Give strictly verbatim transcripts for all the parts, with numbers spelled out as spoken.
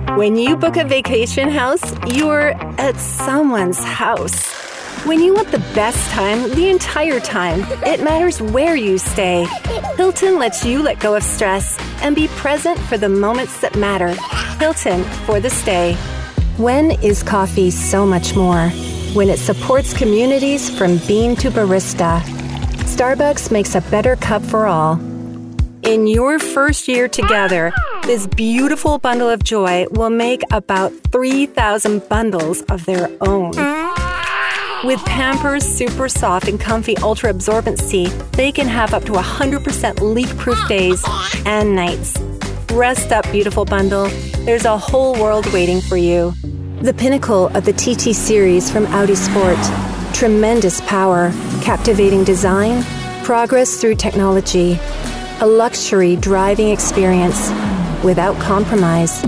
When you book a vacation house, you're at someone's house. When you want the best time the entire time, it matters where you stay. Hilton lets you let go of stress and be present for the moments that matter. Hilton for the stay. When is coffee so much more? When it supports communities from bean to barista. Starbucks makes a better cup for all. In your first year together, this beautiful bundle of joy will make about three thousand bundles of their own. With Pampers Super Soft and Comfy Ultra Absorbency, they can have up to one hundred percent leak-proof days and nights. Rest up, beautiful bundle. There's a whole world waiting for you. The pinnacle of the T T series from Audi Sport. Tremendous power, captivating design, progress through technology. A luxury driving experience without compromise.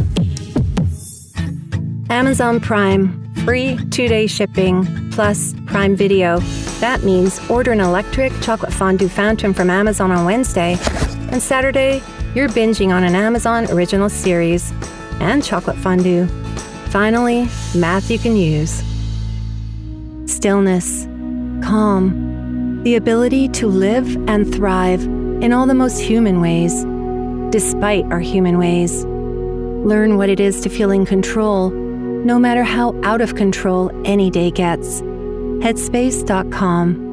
Amazon Prime. Free two-day shipping, plus Prime Video. That means order an electric chocolate fondue fountain from Amazon on Wednesday, and Saturday, you're binging on an Amazon original series and chocolate fondue. Finally, math you can use. Stillness, calm, the ability to live and thrive in all the most human ways, despite our human ways. Learn what it is to feel in control, no matter how out of control any day gets. Headspace dot com